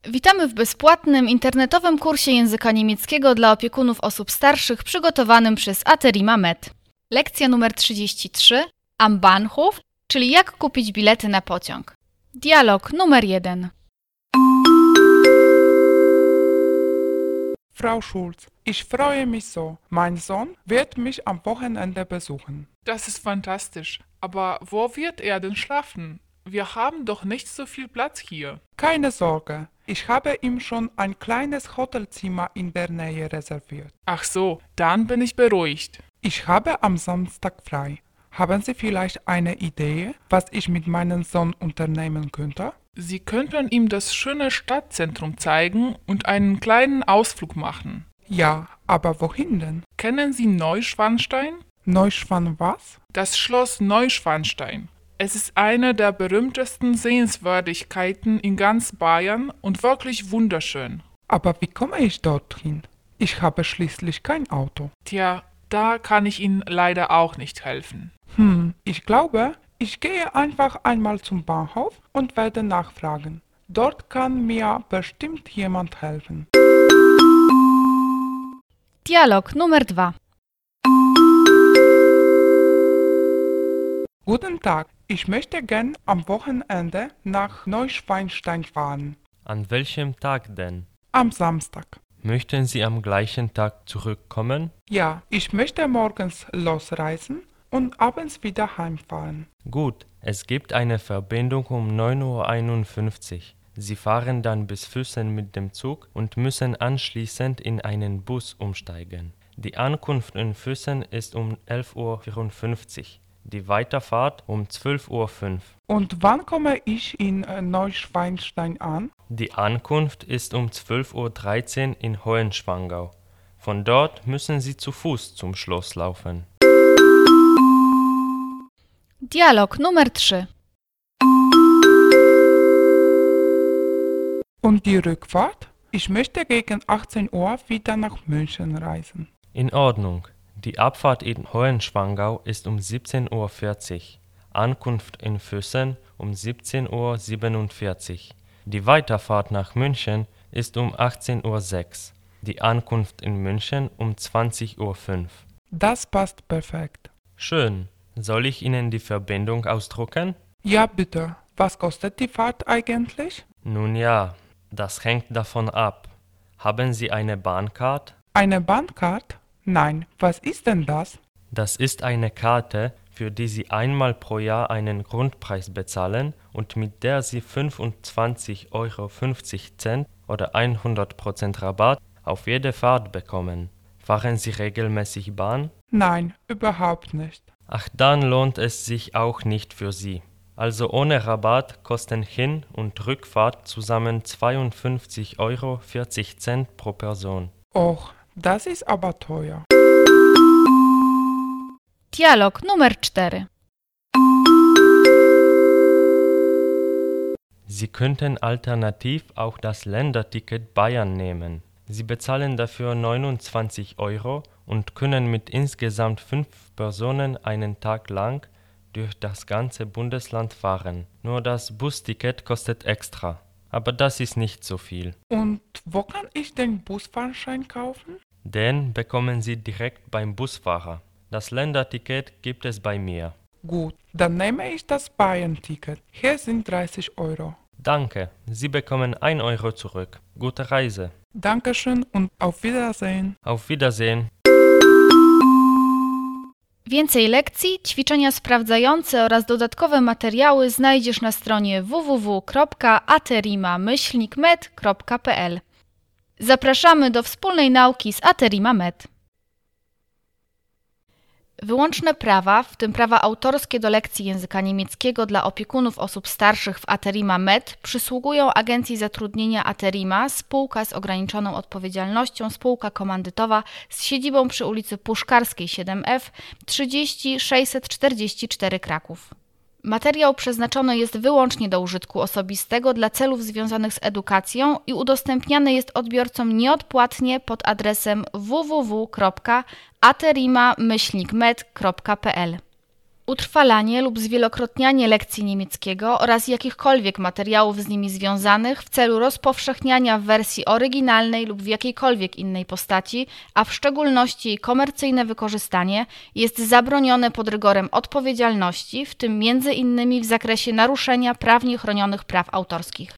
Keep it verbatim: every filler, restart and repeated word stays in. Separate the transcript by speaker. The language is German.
Speaker 1: Witamy w bezpłatnym internetowym kursie języka niemieckiego dla opiekunów osób starszych przygotowanym przez Aterima Med. Lekcja numer trzydzieści trzy. Am Bahnhof, czyli jak kupić bilety na pociąg. Dialog numer jeden.
Speaker 2: Frau Schulz, ich freue mich so. Mein Sohn wird mich am Wochenende besuchen.
Speaker 3: Das ist fantastisch. Aber wo wird er denn schlafen? Wir haben doch nicht so viel Platz hier.
Speaker 2: Keine Sorge, ich habe ihm schon ein kleines Hotelzimmer in der Nähe reserviert.
Speaker 3: Ach so, dann bin ich beruhigt.
Speaker 2: Ich habe am Samstag frei. Haben Sie vielleicht eine Idee, was ich mit meinem Sohn unternehmen könnte?
Speaker 3: Sie könnten ihm das schöne Stadtzentrum zeigen und einen kleinen Ausflug machen.
Speaker 2: Ja, aber wohin denn?
Speaker 3: Kennen Sie Neuschwanstein?
Speaker 2: Neuschwan was?
Speaker 3: Das Schloss Neuschwanstein. Es ist eine der berühmtesten Sehenswürdigkeiten in ganz Bayern und wirklich wunderschön.
Speaker 2: Aber wie komme ich dorthin? Ich habe schließlich kein Auto.
Speaker 3: Tja, da kann ich Ihnen leider auch nicht helfen.
Speaker 2: Hm, ich glaube, ich gehe einfach einmal zum Bahnhof und werde nachfragen. Dort kann mir bestimmt jemand helfen.
Speaker 1: Dialog numer dwa.
Speaker 2: Guten Tag, ich möchte gern am Wochenende nach Neuschwanstein fahren.
Speaker 4: An welchem Tag denn?
Speaker 2: Am Samstag.
Speaker 4: Möchten Sie am gleichen Tag zurückkommen?
Speaker 2: Ja, ich möchte morgens losreisen und abends wieder heimfahren.
Speaker 4: Gut, es gibt eine Verbindung um neun Uhr einundfünfzig. Sie fahren dann bis Füssen mit dem Zug und müssen anschließend in einen Bus umsteigen. Die Ankunft in Füssen ist um elf Uhr vierundfünfzig. Die Weiterfahrt um zwölf Uhr fünf.
Speaker 2: Und wann komme ich in äh, Neuschwanstein an?
Speaker 4: Die Ankunft ist um zwölf Uhr dreizehn in Hohenschwangau. Von dort müssen Sie zu Fuß zum Schloss laufen.
Speaker 1: Dialog numer trzy.
Speaker 2: Und die Rückfahrt? Ich möchte gegen achtzehn Uhr wieder nach München reisen.
Speaker 4: In Ordnung. Die Abfahrt in Hohenschwangau ist um siebzehn Uhr vierzig. Ankunft in Füssen um siebzehn Uhr siebenundvierzig. Die Weiterfahrt nach München ist um achtzehn Uhr sechs. Die Ankunft in München um zwanzig Uhr fünf.
Speaker 2: Das passt perfekt.
Speaker 4: Schön. Soll ich Ihnen die Verbindung ausdrucken?
Speaker 2: Ja, bitte. Was kostet die Fahrt eigentlich?
Speaker 4: Nun ja, das hängt davon ab. Haben Sie eine Bahncard?
Speaker 2: Eine Bahncard? Nein, was ist denn das?
Speaker 4: Das ist eine Karte, für die Sie einmal pro Jahr einen Grundpreis bezahlen und mit der Sie fünfundzwanzig Euro fünfzig oder hundert Prozent Rabatt auf jede Fahrt bekommen. Fahren Sie regelmäßig Bahn?
Speaker 2: Nein, überhaupt nicht.
Speaker 4: Ach, dann lohnt es sich auch nicht für Sie. Also ohne Rabatt kosten Hin- und Rückfahrt zusammen zweiundfünfzig Euro vierzig pro Person.
Speaker 2: Och, das ist aber teuer.
Speaker 1: Dialog numer cztery.
Speaker 4: Sie könnten alternativ auch das Länderticket Bayern nehmen. Sie bezahlen dafür neunundzwanzig Euro und können mit insgesamt fünf Personen einen Tag lang durch das ganze Bundesland fahren. Nur das Busticket kostet extra. Aber das ist nicht so viel.
Speaker 2: Und wo kann ich den Busfahrschein kaufen?
Speaker 4: Den bekommen Sie direkt beim Busfahrer. Das Länderticket gibt es bei mir.
Speaker 2: Gut, dann nehme ich das Bayern-Ticket. Hier sind dreißig Euro.
Speaker 4: Danke, Sie bekommen ein Euro zurück. Gute Reise.
Speaker 2: Dankeschön und auf Wiedersehen.
Speaker 4: Auf Wiedersehen.
Speaker 1: Więcej lekcji, ćwiczenia sprawdzające oraz dodatkowe materiały znajdziesz na stronie w w w kropka aterima myślnik med kropka p l. Zapraszamy do wspólnej nauki z Aterima Med. Wyłączne prawa, w tym prawa autorskie do lekcji języka niemieckiego dla opiekunów osób starszych w Aterima Med, przysługują Agencji Zatrudnienia Aterima, spółka z ograniczoną odpowiedzialnością, spółka komandytowa z siedzibą przy ulicy Puszkarskiej siedem F trzydzieści sześćset czterdzieści cztery Kraków. Materiał przeznaczony jest wyłącznie do użytku osobistego dla celów związanych z edukacją i udostępniany jest odbiorcom nieodpłatnie pod adresem w w w kropka aterima myślnik med kropka p l. Utrwalanie lub zwielokrotnianie lekcji niemieckiego oraz jakichkolwiek materiałów z nimi związanych w celu rozpowszechniania w wersji oryginalnej lub w jakiejkolwiek innej postaci, a w szczególności jej komercyjne wykorzystanie, jest zabronione pod rygorem odpowiedzialności, w tym między innymi w zakresie naruszenia prawnie chronionych praw autorskich.